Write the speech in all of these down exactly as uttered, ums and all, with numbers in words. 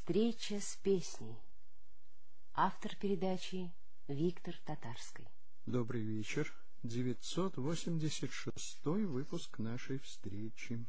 Встреча с песней. Автор передачи Виктор Татарский. Добрый вечер. девятьсот восемьдесят шестой выпуск нашей встречи.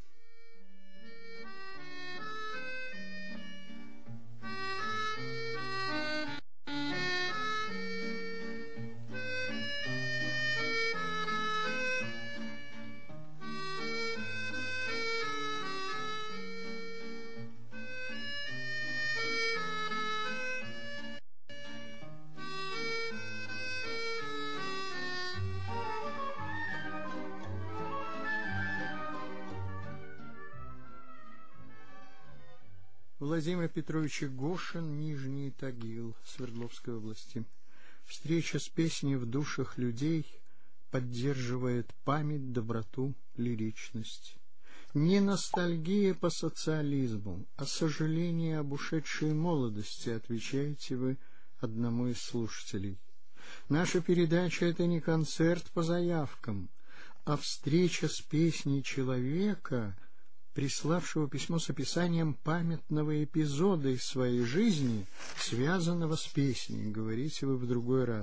Владимир Петрович Гошин, Нижний Тагил, Свердловской области. Встреча с песней в душах людей поддерживает память, доброту, лиричность. Не ностальгия по социализму, а сожаление об ушедшей молодости, отвечаете вы одному из слушателей. Наша передача — это не концерт по заявкам, а встреча с песней человека, приславшего письмо с описанием памятного эпизода из своей жизни, связанного с песней, говорите вы в другой раз.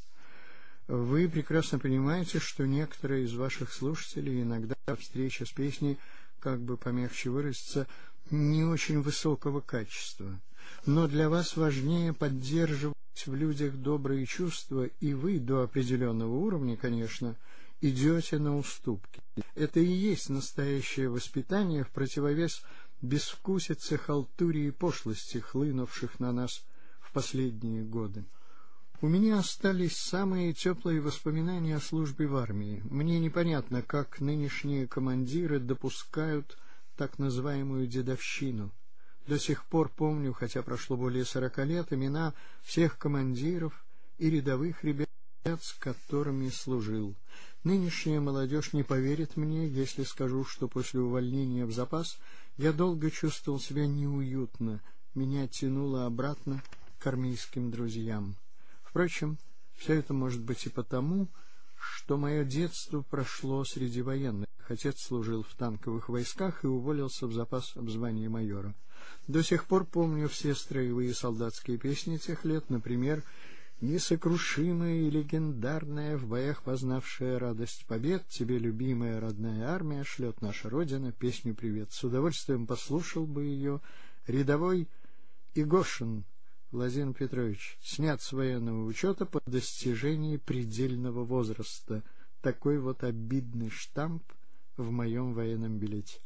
Вы прекрасно понимаете, что некоторые из ваших слушателей иногда встреча с песней, как бы помягче выразиться, не очень высокого качества. Но для вас важнее поддерживать в людях добрые чувства, и вы до определенного уровня, конечно, идете на уступки. Это и есть настоящее воспитание в противовес безвкусице, халтуре и пошлости, хлынувших на нас в последние годы. У меня остались самые теплые воспоминания о службе в армии. Мне непонятно, как нынешние командиры допускают так называемую дедовщину. До сих пор помню, хотя прошло более сорока лет, имена всех командиров и рядовых ребят, с которыми служил. Нынешняя молодежь не поверит мне, если скажу, что после увольнения в запас я долго чувствовал себя неуютно, меня тянуло обратно к армейским друзьям. Впрочем, все это может быть и потому, что мое детство прошло среди военных. Отец служил в танковых войсках и уволился в запас в звании майора. До сих пор помню все строевые солдатские песни тех лет, например, «Несокрушимая и легендарная, в боях познавшая радость побед, тебе, любимая родная армия, шлет наша Родина песню привет». С удовольствием послушал бы ее рядовой Игошин Владимир Петрович, снят с военного учета по достижении предельного возраста. Такой вот обидный штамп в моем военном билете.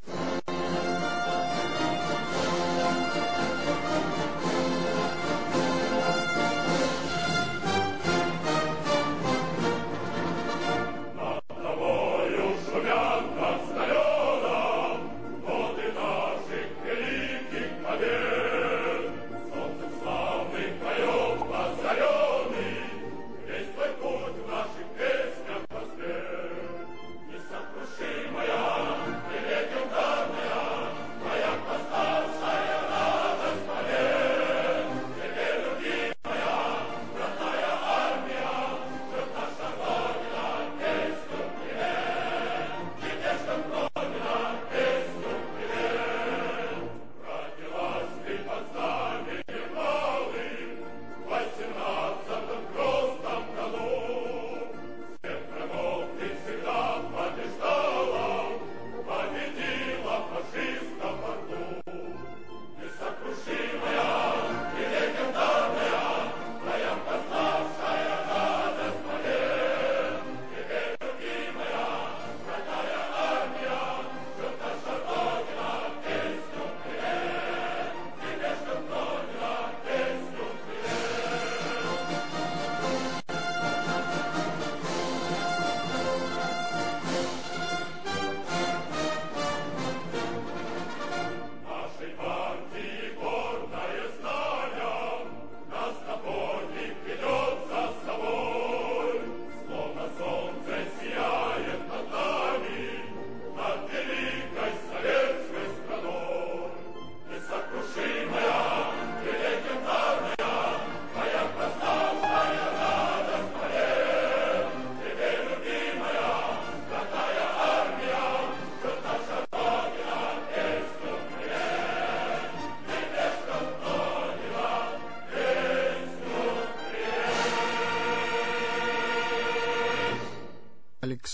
Несокрушимая и легендарная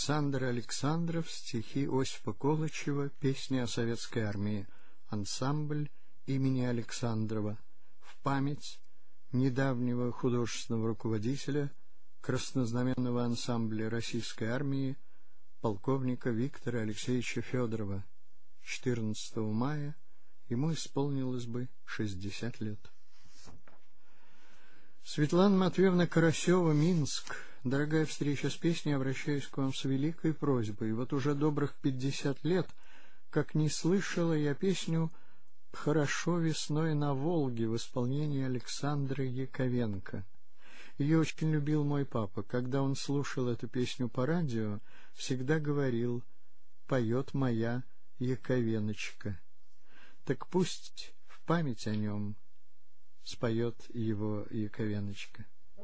Александр Александров, стихи Осипа Колычева, песни о советской армии, ансамбль имени Александрова, в память недавнего художественного руководителя краснознаменного ансамбля российской армии полковника Виктора Алексеевича Федорова. четырнадцатого мая ему исполнилось бы шестьдесят лет. Светлана Матвеевна Карасева, Минск. Дорогая встреча с песней, обращаюсь к вам с великой просьбой. Вот уже добрых пятьдесят лет, как не слышала я песню «Хорошо весной на Волге» в исполнении Александра Яковенко. Ее очень любил мой папа. Когда он слушал эту песню по радио, всегда говорил: «Поет моя Яковеночка». Так пусть в память о нем споет его Яковеночка.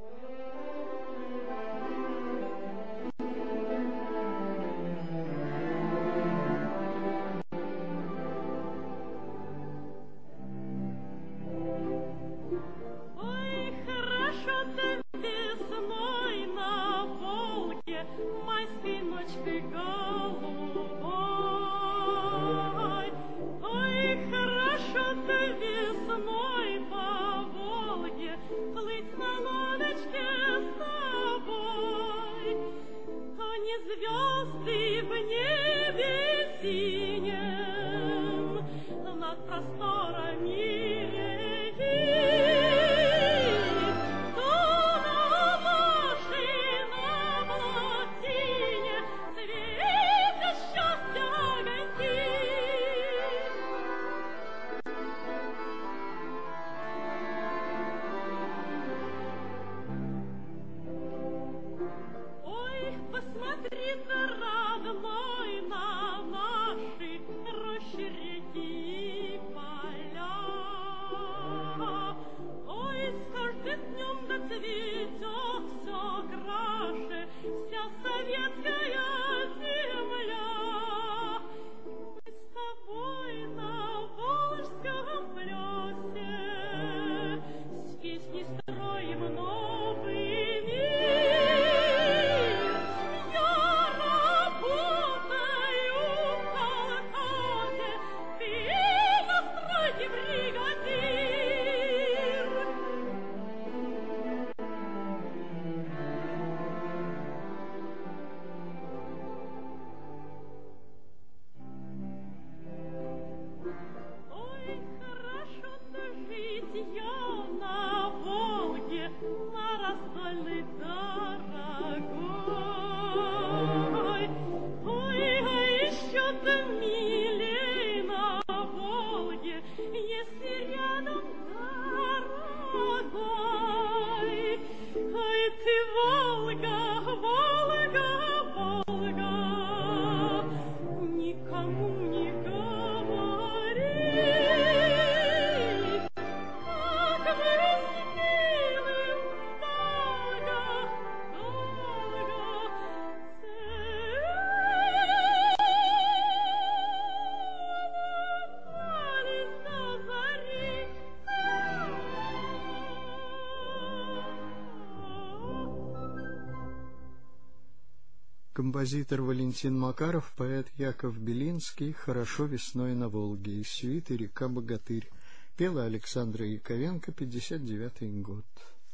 Композитор Валентин Макаров, поэт Яков Белинский, «Хорошо весной на Волге», из сюиты «Река-богатырь». Пела Александра Яковенко, пятьдесят девятый год.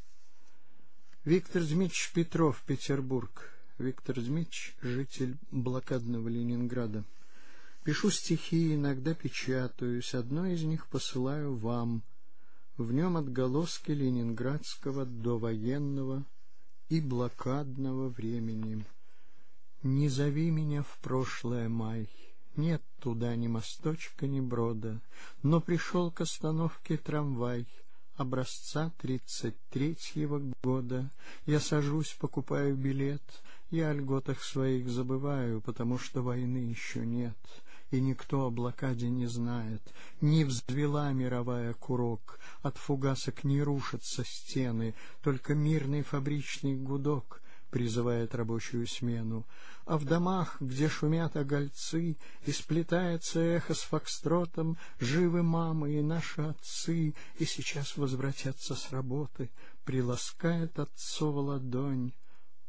Виктор Дмитриевич Петров, Петербург. Виктор Дмитриевич, житель блокадного Ленинграда. Пишу стихи, иногда печатаюсь, одно из них посылаю вам. В нем отголоски ленинградского довоенного и блокадного времени. Не зови меня в прошлое, май, нет туда ни мосточка, ни брода, но пришел к остановке трамвай образца тридцать третьего года. Я сажусь, покупаю билет, я о льготах своих забываю, потому что войны еще нет, и никто о блокаде не знает. Не взвела мировая курок, от фугасок не рушатся стены, только мирный фабричный гудок призывает рабочую смену, а в домах, где шумят огольцы и сплетается эхо с фокстротом, живы мамы и наши отцы, и сейчас возвратятся с работы, приласкает отцова ладонь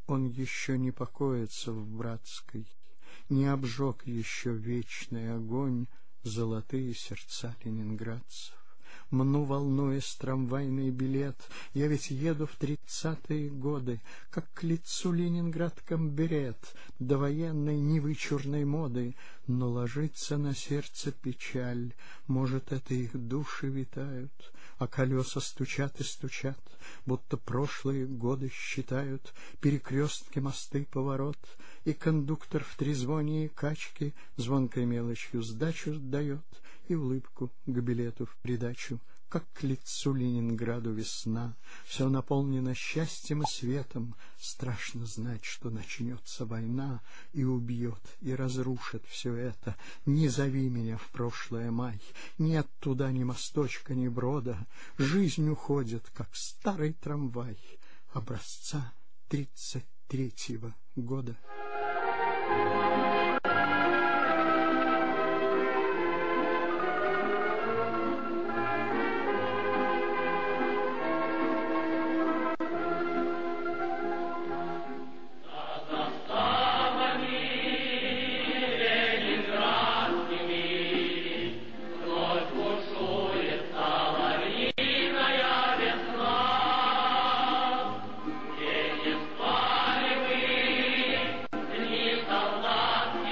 Он еще не покоится в братской, не обжег еще вечный огонь золотые сердца ленинградцев. Мну, волнуясь, трамвайный билет, я ведь еду в тридцатые годы, как к лицу ленинградкам берет довоенной невычурной моды, но ложится на сердце печаль, может, это их души витают, а колеса стучат и стучат, будто прошлые годы считают, перекрестки, мосты, поворот, и кондуктор в трезвонии качки звонкой мелочью сдачу дает и улыбку к билету в придачу. Как к лицу Ленинграду весна, все наполнено счастьем и светом, страшно знать, что начнется война и убьет, и разрушит все это. Не зови меня в прошлое, май, нет туда ни мосточка, ни брода, жизнь уходит, как старый трамвай образца тридцать третьего года. Солдат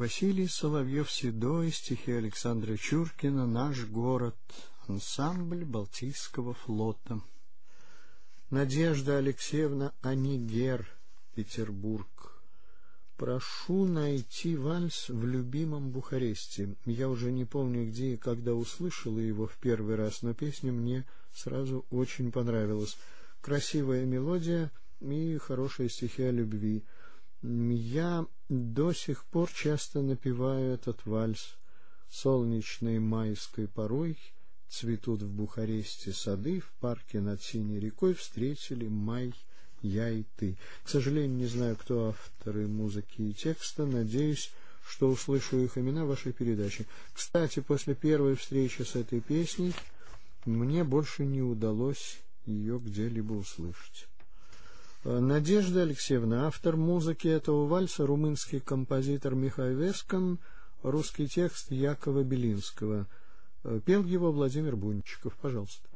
Василий Соловьев-Седой, стихи Александра Чуркина, «Наш город», ансамбль Балтийского флота. Надежда Алексеевна Анигер, Петербург. Прошу найти вальс в любимом Бухаресте. Я уже не помню, где и когда услышала его в первый раз, но песня мне сразу очень понравилась. Красивая мелодия и хорошие стихи о любви. Я до сих пор часто напеваю этот вальс. Солнечной майской порой цветут в Бухаресте сады, в парке над синей рекой встретили май я и ты. К сожалению, не знаю, кто авторы музыки и текста. Надеюсь, что услышу их имена в вашей передаче. Кстати, после первой встречи с этой песней мне больше не удалось ее где-либо услышать. Надежда Алексеевна, автор музыки этого вальса, румынский композитор Михай Вескан, русский текст Якова Белинского. Пел его Владимир Бунчиков. Пожалуйста.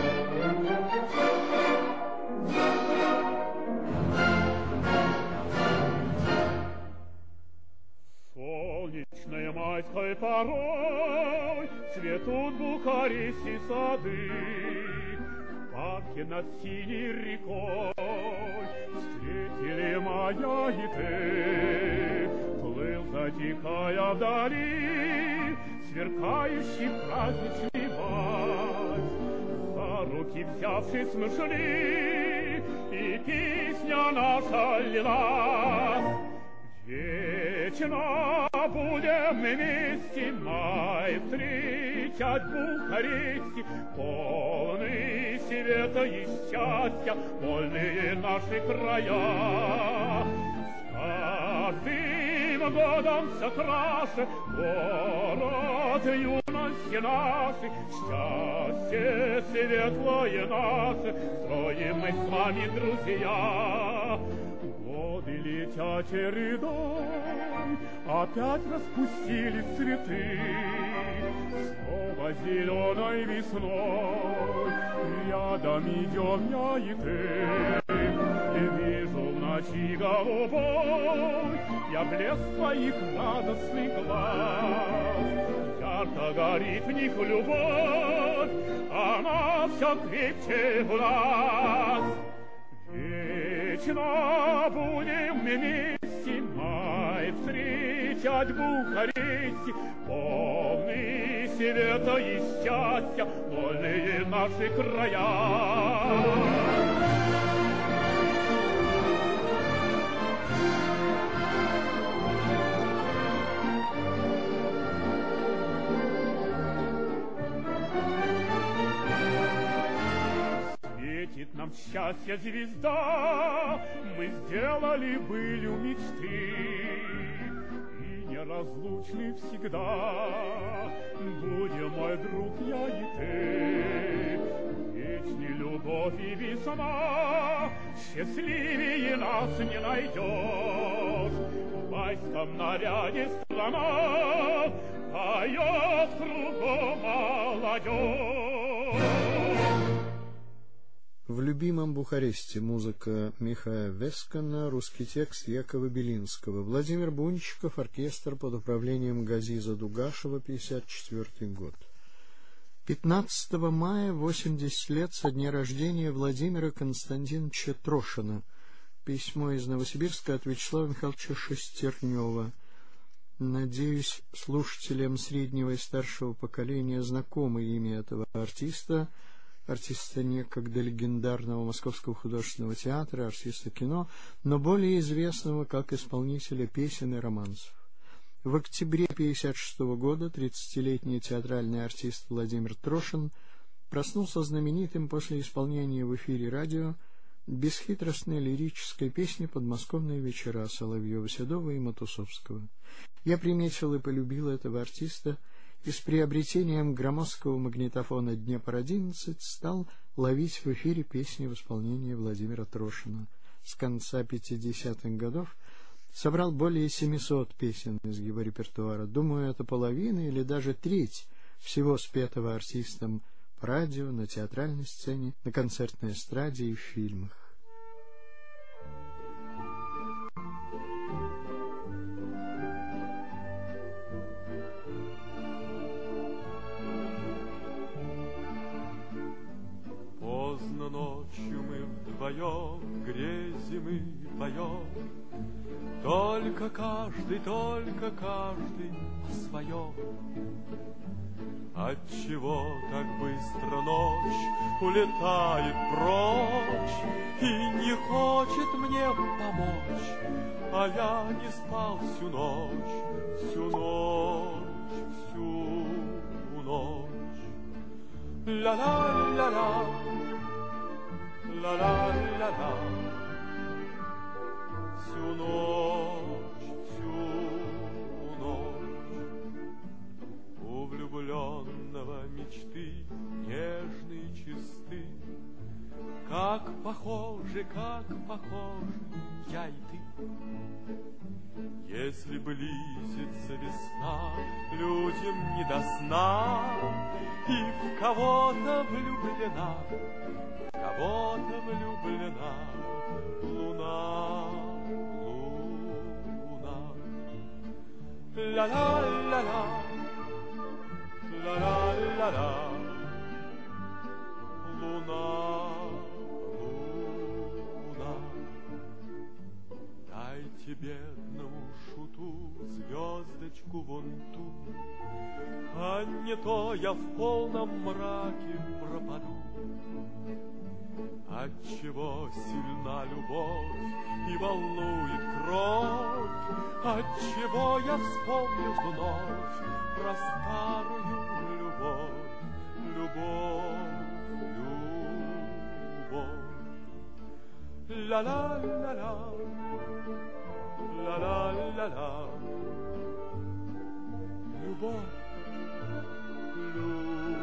Солнечной майской порой цветут в Бухаресте сады, в парке над синей рекой встретили моя и ты. Плыл, затихая вдали, сверкающий праздничный май. За руки взявшись мы шли, и песня наша лилась. Вечно будем мы вместе май встречать в Бухаресте, полный света и счастья, вольные наши края. С каждым годом все краше город юности нашей, счастье светлое наше строим мы с вами, друзья. Годы летят чередой, опять распустились цветы, снова зеленой весной рядом идем я и ты. Вижу в ночи голубой я блеск твоих радостных глаз, ярко горит в них любовь, она все крепче в нас. Вечно будем вместе май встречать в Бухаресте, полный света и счастья, вольные наши края. Светит нам счастье звезда, мы сделали былью мечты, и неразлучны всегда будем, мой друг, я и ты. Вечней любовь и весна, счастливее нас не найдешь. В майском наряде страна поет кругом молодежь. В любимом Бухаресте музыка Михая Вескана, русский текст Якова Белинского. Владимир Бунчиков, оркестр под управлением Газиза Дугашева, пятьдесят четвёртый год. пятнадцатого мая, восемьдесят лет со дня рождения Владимира Константиновича Трошина. Письмо из Новосибирска от Вячеслава Михайловича Шестернева. Надеюсь, слушателям среднего и старшего поколения знакомо имя этого артиста, артиста некогда легендарного Московского художественного театра, артиста кино, но более известного как исполнителя песен и романсов. В октябре пятьдесят шестого года тридцатилетний театральный артист Владимир Трошин проснулся знаменитым после исполнения в эфире радио бесхитростной лирической песни «Подмосковные вечера» Соловьева-Седова и Матусовского. Я приметил и полюбил этого артиста, и с приобретением громоздкого магнитофона «Днепр-одиннадцать» стал ловить в эфире песни в исполнении Владимира Трошина. С конца пятидесятых годов собрал более семисот песен из его репертуара. Думаю, это половина или даже треть всего спетого артистом по радио, на театральной сцене, на концертной эстраде и в фильмах. свое. Только каждый, только каждый о своем. Отчего так быстро ночь улетает прочь и не хочет мне помочь, а я не спал всю ночь, всю ночь, всю ночь. Ла-ла-ла-ла, ла-ла-ла-ла, всю ночь, всю ночь. У влюбленного мечты нежные чисты, как похожи, как похожи я и ты. Если близится весна, людям не до сна, и в кого-то влюблена, в кого-то влюблена луна, луна. Ла-ла-ла-ла, ла-ла-ла-ла, луна, луна. Дайте бедному шуту звездочку вон ту, а не то я в полном мраке пропаду. Отчего сильна любовь и волнует кровь, отчего я вспомнил вновь про старую любовь, любовь, любовь. Ла-ла-ла-ла, ла-ла-ла-ла, любовь, любовь.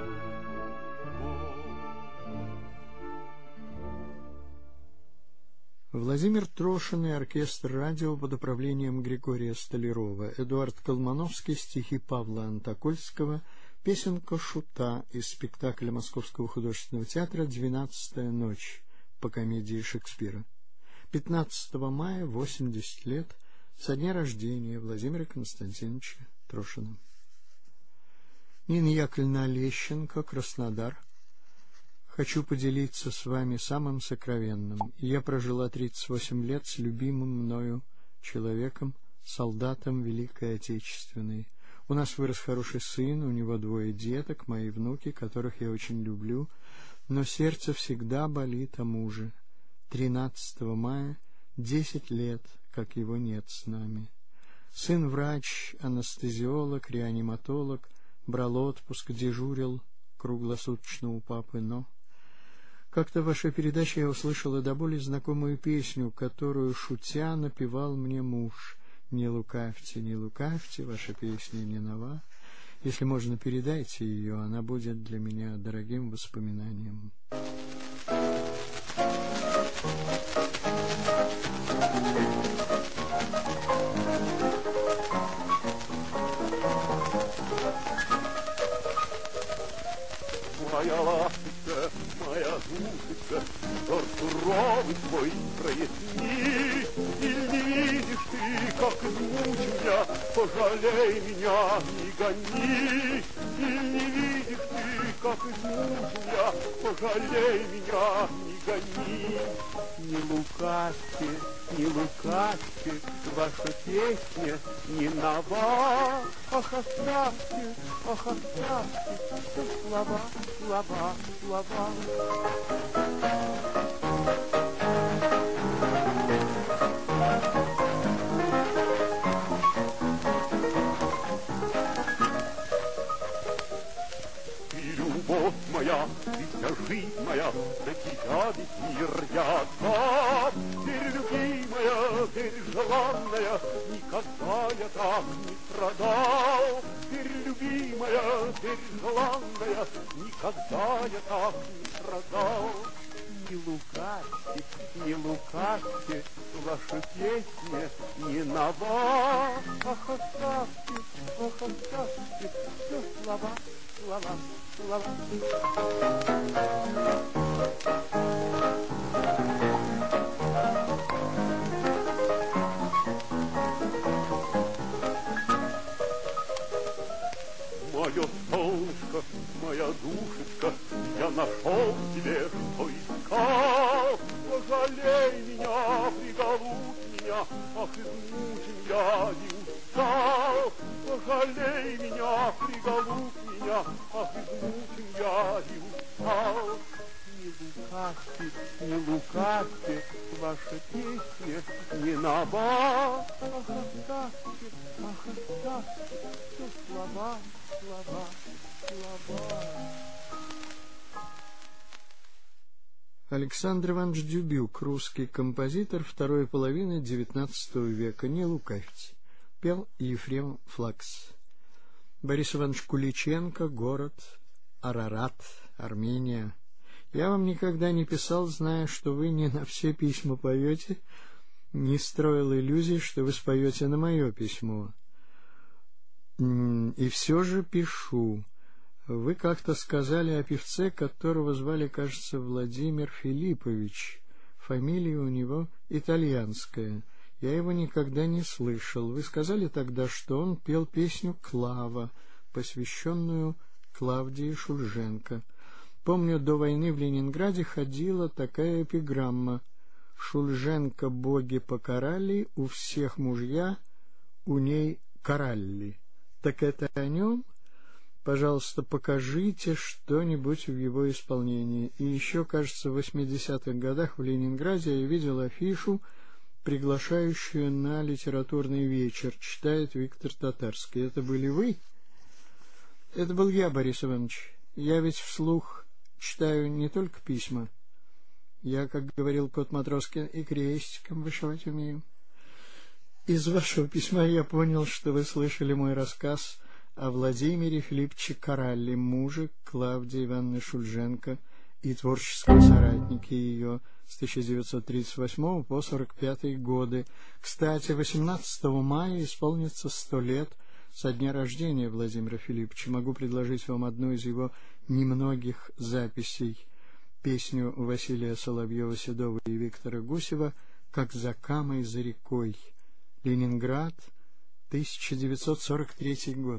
Владимир Трошин и оркестр радио под управлением Григория Столярова, Эдуард Колмановский, стихи Павла Антокольского, песенка «Шута» из спектакля Московского художественного театра «Двенадцатая ночь» по комедии Шекспира. пятнадцатого мая, восемьдесят лет со дня рождения Владимира Константиновича Трошина. Нина Яковлевна Олещенко, Краснодар. Хочу поделиться с вами самым сокровенным. Я прожила тридцать восемь лет с любимым мною человеком, солдатом Великой Отечественной. У нас вырос хороший сын, у него двое деток, мои внуки, которых я очень люблю, но сердце всегда болит о муже. тринадцатого мая десять лет, как его нет с нами. Сын врач, анестезиолог, реаниматолог, брал отпуск, дежурил круглосуточно у папы, но... Как-то в вашей передаче я услышала до боли знакомую песню, которую, шутя, напевал мне муж. «Не лукавьте, не лукавьте, ваша песня не нова. Если можно, передайте ее, она будет для меня дорогим воспоминанием». Моя ласточка, моя душечка, взор суровый твой проясни. И не видишь ты, как измучил я, пожалей меня, не гони. И не видишь ты, как измучил я, пожалей меня, не гони. Не лукавьте, не лукавьте, ваша песня не нова. Ах, оставьте, ах, оставьте, все слова, слова, слова. Ты любовь моя, ты вся жизнь моя, на тебя весь мир я отдам. Теперь любимая, теперь желанная, никогда я так не страдал. Теперь любимая, теперь желанная, никогда я так не страдал. Не лукавьте, не лукавьте, ваша песня не нова. Ах, оставьте, ах, оставьте, все слова, слова, слова. Мое солнышко, моя душечка, я нашел тебе, что искал. Пожалей меня, приголубь меня, ах, измучен я и устал. Пожалей меня, приголубь меня, ах, измучен я и устал. Не лукавьте, не лукавьте, ваша песня не нова. Ах, оставьте, ах, оставьте, все слова, слова, слова. Александр Иванович Дюбюк, русский композитор второй половины девятнадцатого века. Не лукавьте. Пел Ефрем Флакс. Борис Иванович Куличенко, город Арарат, Армения. Я вам никогда не писал, зная, что вы не на все письма поете, не строил иллюзий, что вы споете на мое письмо. И все же пишу. Вы как-то сказали о певце, которого звали, кажется, Владимир Филиппович. Фамилия у него итальянская. Я его никогда не слышал. Вы сказали тогда, что он пел песню «Клава», посвященную Клавдии Шульженко. Помню, до войны в Ленинграде ходила такая эпиграмма: «Шульженко боги покарали, у всех мужья, у ней каралли». Так это о нем? Пожалуйста, покажите что-нибудь в его исполнении. И еще, кажется, в восьмидесятых годах в Ленинграде я видел афишу, приглашающую на литературный вечер. Читает Виктор Татарский. Это были вы? Это был я, Борис Иванович. Я ведь вслух читаю не только письма. Я, как говорил кот Матроскин, и крестиком вышивать умею. Из вашего письма я понял, что вы слышали мой рассказ о Владимире Филипповиче Каралли, муже Клавдии Ивановны Шульженко и творческом соратнике ее с тысяча девятьсот тридцать восьмого по сорок пятый годы. Кстати, восемнадцатого мая исполнится сто лет со дня рождения Владимира Филипповича. Могу предложить вам одну из его немногих записей, песню Василия Соловьева-Седова и Виктора Гусева «Как за Камой за рекой». Ленинград, тысяча девятьсот сорок третий год.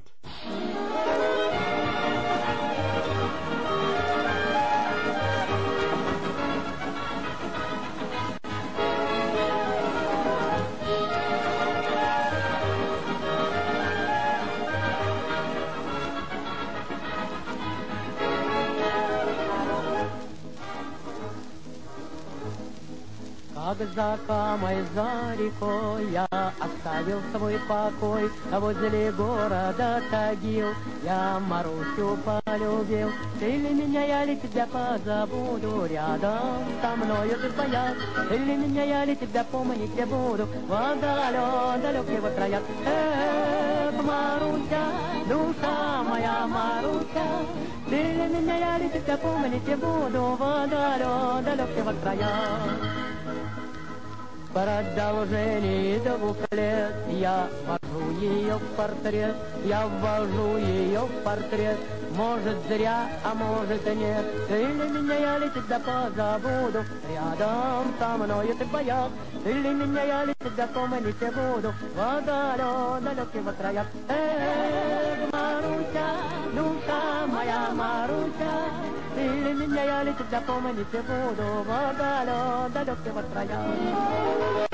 Как за Камой, за рекой я оставил свой покой, а возле города Тагил я Марусю полюбил. Ты ли меня, я ли тебя позабуду, рядом со мною ты твоя. Ты ли меня, я ли тебя помнить я буду, в отдалён далёких краях. Эх, Маруся, душа моя Маруся, ты ли меня, я ли тебя помнить я буду, в отдалён далёких краях. В продолжении двух лет я ввожу ее в портрет, я ввожу ее в портрет. Может зря, а может и нет. Ты ли меня, я ли тебя позабуду, рядом со мною ты твоя. Ты ли меня, я ли тебя помнить я буду, в отдалён далёких краях. Эх, Маруся, душа моя Маруся, ты ли меня, я ли тебя помнить я буду, в отдалён далёких краях.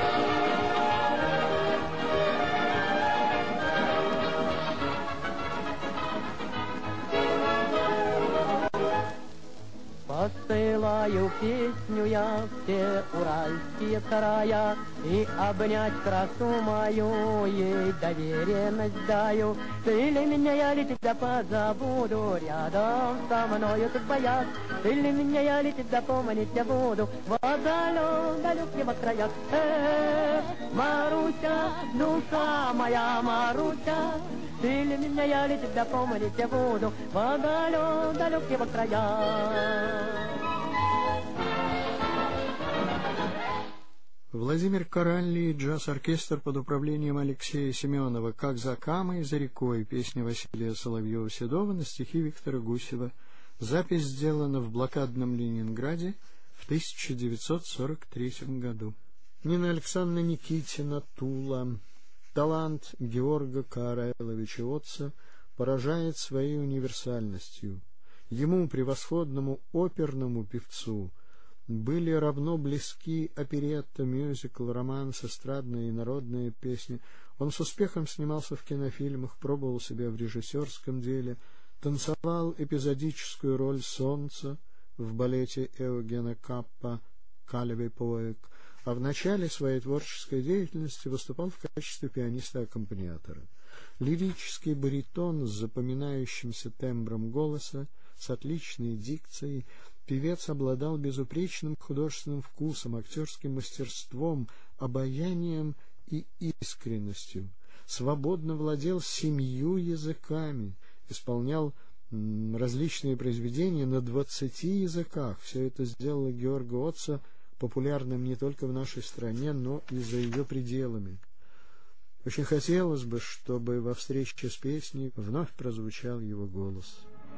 Посылаю песню я все уральские края, и обнять красу мою ей доверенность даю. Ты ли меня, я ли тебя позабуду, рядом со мною ты твоя. Ты ли меня, я ли тебя помнить я буду, в отдалён далёких краях. Эх, Маруся, душа моя Маруся, ты ли меня, я ли тебя помнить я буду, в отдалён далёких краях. Владимир Каралли и джаз-оркестр под управлением Алексея Семенова «Как за Камой за рекой», песня Василия Соловьева-Седова на стихи Виктора Гусева. Запись сделана в блокадном Ленинграде в тысяча девятьсот сорок третьем году. Нина Александровна Никитина, Тула. Талант Георга Карайловича Отца поражает своей универсальностью. Ему, превосходному оперному певцу, были равно близки оперетта, мюзикл, романс, эстрадные и народные песни. Он с успехом снимался в кинофильмах, пробовал себя в режиссерском деле, танцевал эпизодическую роль солнца в балете Эугена Каппа «Калевый поэк», а в начале своей творческой деятельности выступал в качестве пианиста-аккомпаниатора. Лирический баритон с запоминающимся тембром голоса, с отличной дикцией, певец обладал безупречным художественным вкусом, актерским мастерством, обаянием и искренностью, свободно владел семью языками, исполнял м, различные произведения на двадцати языках. Все это сделало Георга Отца популярным не только в нашей стране, но и за ее пределами. Очень хотелось бы, чтобы во встрече с песней вновь прозвучал его голос.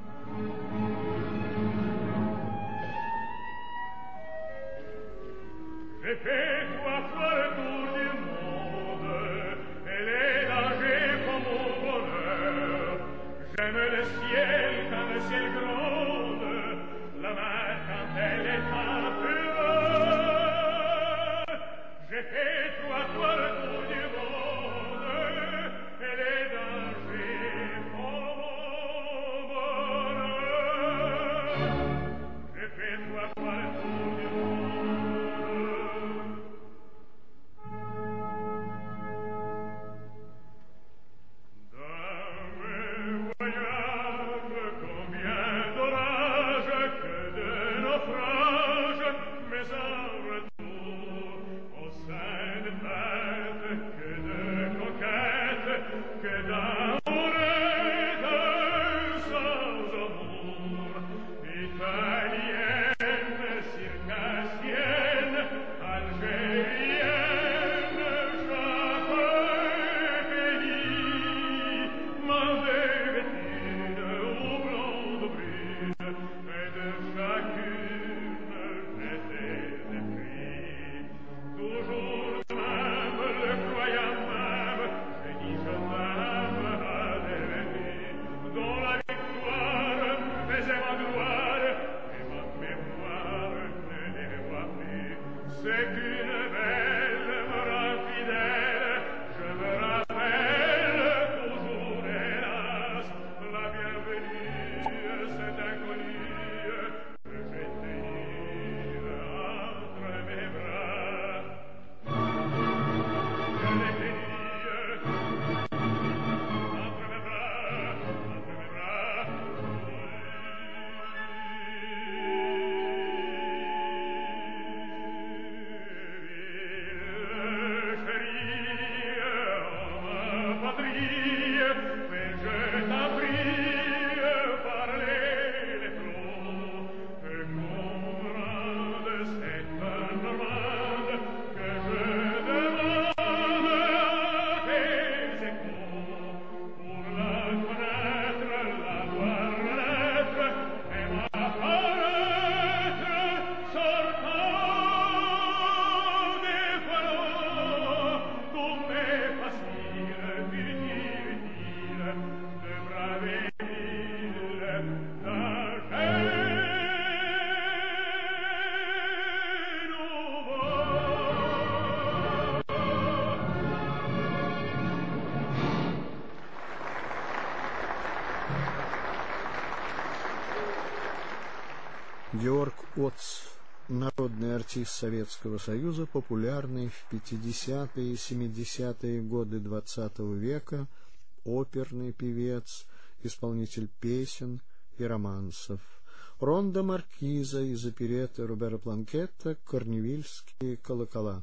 Георг Отц, народный артист Советского Союза, популярный в пятидесятые и семидесятые годы двадцатого века, оперный певец, исполнитель песен и романсов. Ронда Маркиза из оперетты Робера Планкетта «Корневильские колокола».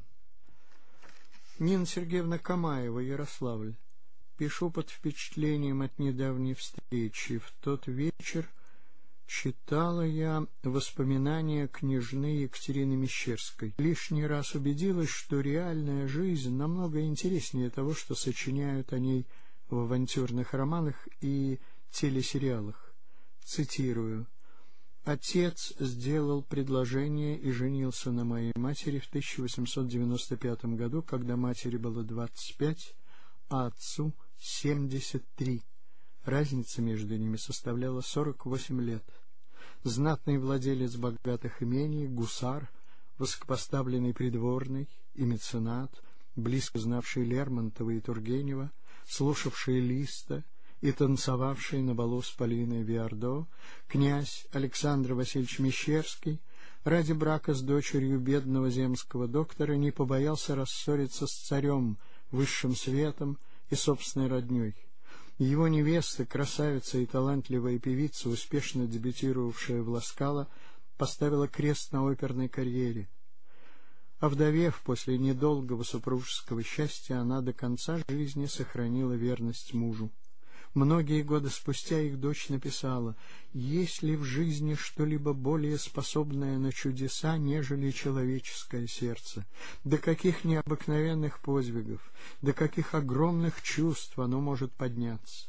Нина Сергеевна Камаева, Ярославль. Пишу под впечатлением от недавней встречи. В тот вечер читала я воспоминания княжны Екатерины Мещерской. Лишний раз убедилась, что реальная жизнь намного интереснее того, что сочиняют о ней в авантюрных романах и телесериалах. Цитирую: «Отец сделал предложение и женился на моей матери в тысяча восемьсот девяносто пятом году, когда матери было двадцать пять, а отцу семьдесят три. Разница между ними составляла сорок восемь лет. Знатный владелец богатых имений, гусар, высокопоставленный придворный и меценат, близко знавший Лермонтова и Тургенева, слушавший Листа и танцевавший на балу с Полиной Виардо, князь Александр Васильевич Мещерский, ради брака с дочерью бедного земского доктора не побоялся рассориться с царем, высшим светом и собственной родней. Его невеста, красавица и талантливая певица, успешно дебютировавшая в Ла Скала, поставила крест на оперной карьере. Овдовев после недолгого супружеского счастья, она до конца жизни сохранила верность мужу. Многие годы спустя их дочь написала: «Есть ли в жизни что-либо более способное на чудеса, нежели человеческое сердце? До каких необыкновенных подвигов, до каких огромных чувств оно может подняться?»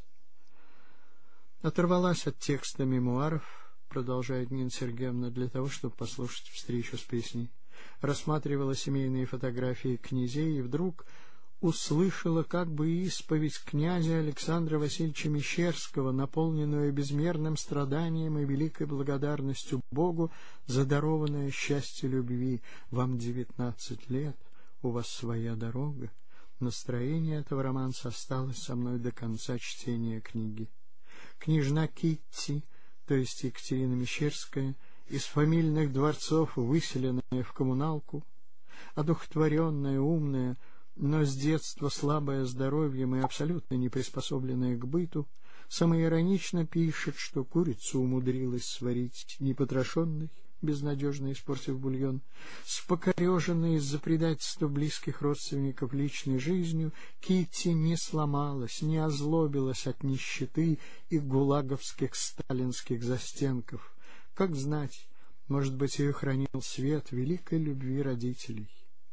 Оторвалась от текста мемуаров, продолжает Нина Сергеевна, для того, чтобы послушать встречу с песней. Рассматривала семейные фотографии князей и вдруг услышала как бы исповедь князя Александра Васильевича Мещерского, наполненную безмерным страданием и великой благодарностью Богу за дарованное счастье любви. «Вам девятнадцать лет, у вас своя дорога». Настроение этого романса осталось со мной до конца чтения книги. Княжна Китти, то есть Екатерина Мещерская, из фамильных дворцов, выселенная в коммуналку, одухотворенная, умная, но с детства слабая здоровьем и абсолютно не приспособленная к быту, самоиронично пишет, что курицу умудрилась сварить непотрошенной, безнадежно испортив бульон, с покореженной из-за предательства близких родственников личной жизнью, Китти не сломалась, не озлобилась от нищеты и гулаговских сталинских застенков. Как знать, может быть, ее хранил свет великой любви родителей.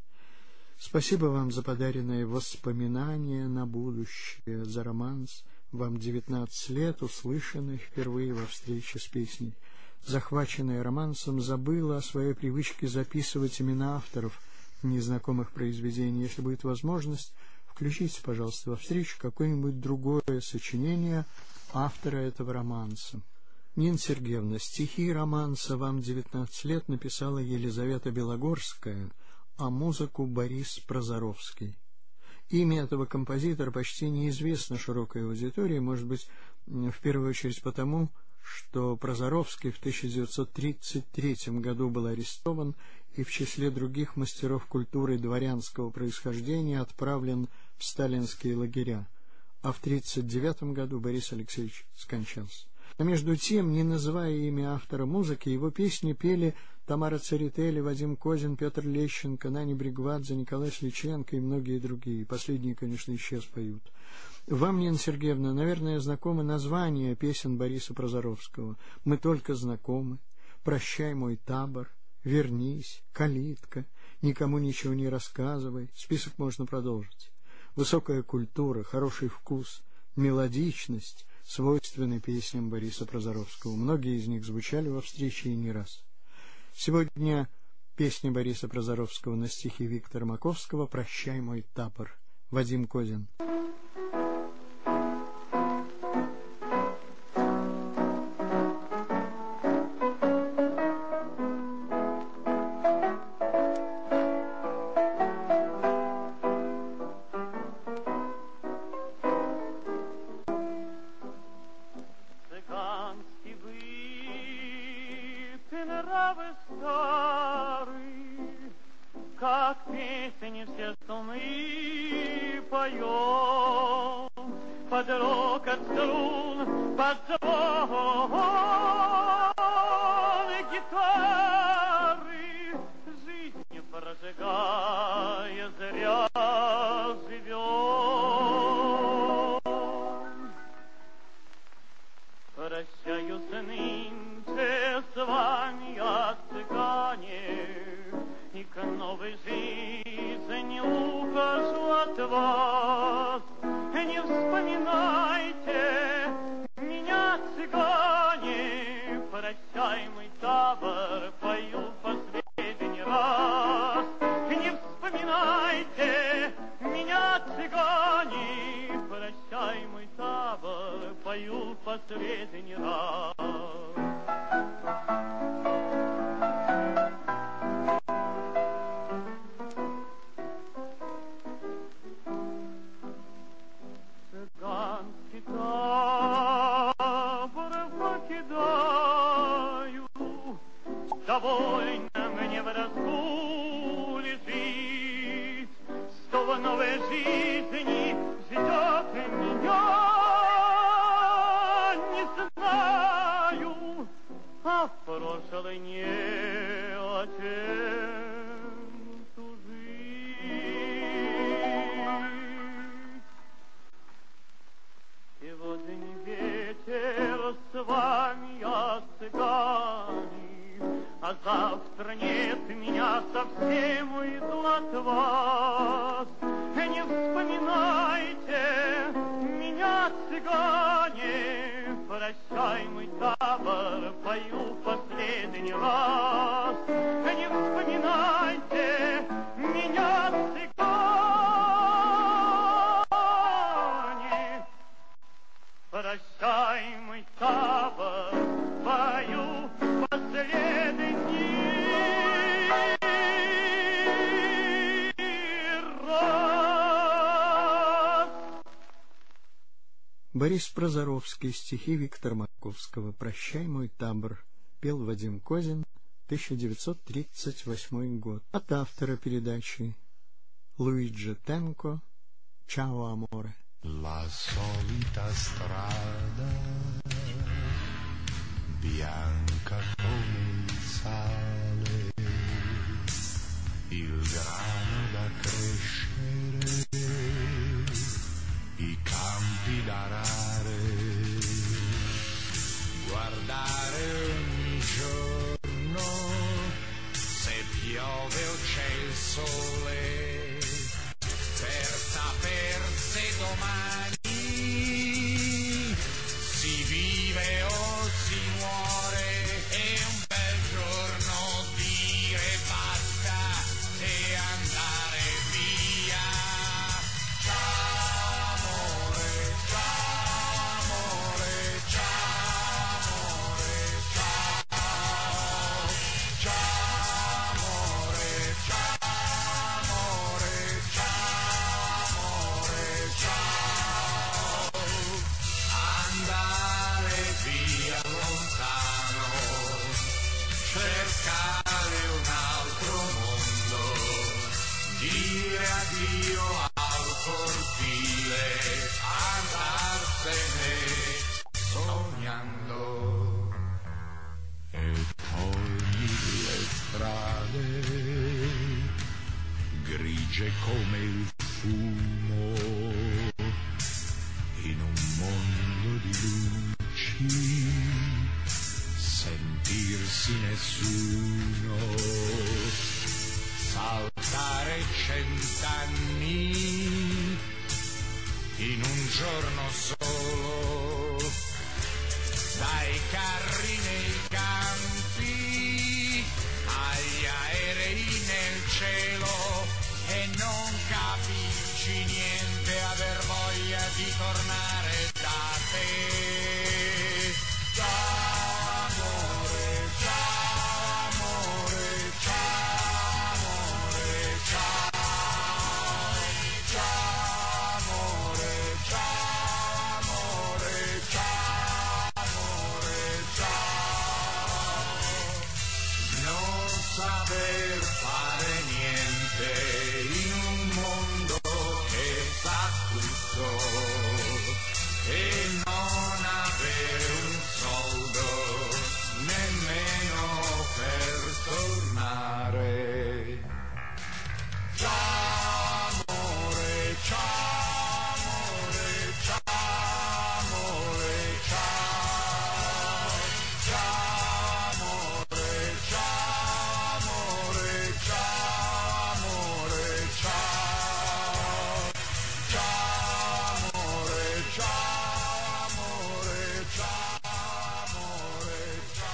Спасибо вам за подаренное воспоминание на будущее, за романс «Вам девятнадцать лет», услышанный впервые во встрече с песней. Захваченная романсом, забыла о своей привычке записывать имена авторов незнакомых произведений. Если будет возможность, включите, пожалуйста, во встречу какое-нибудь другое сочинение автора этого романса. Нина Сергеевна, стихи романса «Вам девятнадцать лет» написала Елизавета Белогорская, а музыку Борис Прозоровский. Имя этого композитора почти неизвестно широкой аудитории, может быть, в первую очередь потому, что Прозоровский в тысяча девятьсот тридцать третьем году был арестован и в числе других мастеров культуры дворянского происхождения отправлен в сталинские лагеря, а в тридцать девятом году Борис Алексеевич скончался. Но между тем, не называя имя автора музыки, его песни пели Тамара Церетели, Вадим Козин, Петр Лещенко, Нани Бригвадзе, Николай Сличенко и многие другие. Последние, конечно, сейчас поют. Вам, Нина Сергеевна, наверное, знакомы названия песен Бориса Прозоровского. «Мы только знакомы», «Прощай, мой табор», «Вернись», «Калитка», «Никому ничего не рассказывай». Список можно продолжить. Высокая культура, хороший вкус, мелодичность свойственны песням Бориса Прозоровского. Многие из них звучали во встрече и не раз. Сегодня песня Бориса Прозоровского на стихи Виктора Маковского «Прощай, мой табор». Вадим Козин. Как песни все струны поем, под рокот струн, под звон гитары, жизнь прожигая, зря живем. Прощаюсь нынче с вами, я цыгане, и к новой жизни ухожу от вас. Не вспоминайте меня, цыгане, прощай, мой табор, пою последний раз. Не вспоминайте меня, цыгане, прощай, мой табор, пою последний раз. довольно мне в разгуле жить, что в новой жизни ждет меня, не знаю, а в прошлой не о чем тужить. Сегодня вечер с вами я цыгане, а завтра нет меня, совсем уйду от вас. Не вспоминайте меня, цыгане, прощай, мой табор, пою последний раз. Не вспоминайте меня, цыгане, прощай, мой табор, пою последний раз. Борис Прозоровский, стихи Виктора Марковского. «Прощай, мой табор», пел Вадим Козин, тысяча девятьсот тридцать восьмой год. От автора передачи Луиджи Тенко «Ciao amore». La solita strada, bianca come il sale, il grano da crescere, i campi da arare, guardare ogni giorno se piove o c'è il sole, per saper se domani si vive o si muore, e un bel giorno dire basta e andare via. Ciao amore, ciao amore, ciao amore, ciao. Ciao amore, ciao amore, ciao amore, ciao. Andare via lontano, cercare un altro mondo, dire addio al cortile, andarsene sognando. E poi mille strade, grigie come il fumo, in un mondo di luci, sentirsi nessuno, saltare cent'anni in un giorno solo, dai carri nei campi agli aerei nel cielo, e non capisci niente, aver voglia di tornare da te. Ciao amore, ciao amore, ciao amore, ciao. Ciao amore, ciao amore, ciao amore, ciao. Non saper fare niente in un mondo che sa tutto, e non avere un soldo nemmeno per tornare. Ciao amore, ciao amore, ciao amore, ciao. Ciao amore, ciao amore, ciao amore, ciao. Ciao amore, ciao amore, ciao amore,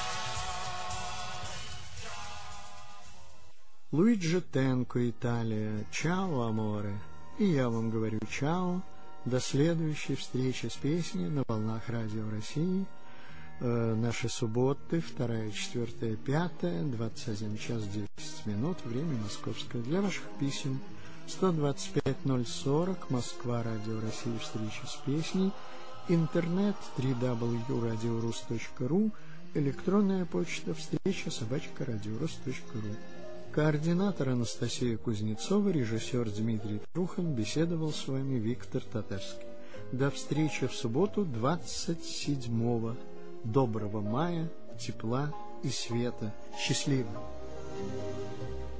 ciao. Луиджи Тенко, Италия. «Ciao amore». И я вам говорю «чао». До следующей встречи с песней на волнах Радио России. Э, наши субботы, вторая, четвертая, пятая, двадцать один час десять минут, время московское. Для ваших писем сто двадцать пять ноль сорок, Москва, Радио России, встреча с песней. Интернет дабл ю дабл ю точка радиорус точка ру. Электронная почта встреча собачка радиорус точка ру. Координатор Анастасия Кузнецова, режиссер Дмитрий Трухин, беседовал с вами Виктор Татарский. До встречи в субботу, двадцать седьмого. Доброго мая, тепла и света. Счастливо!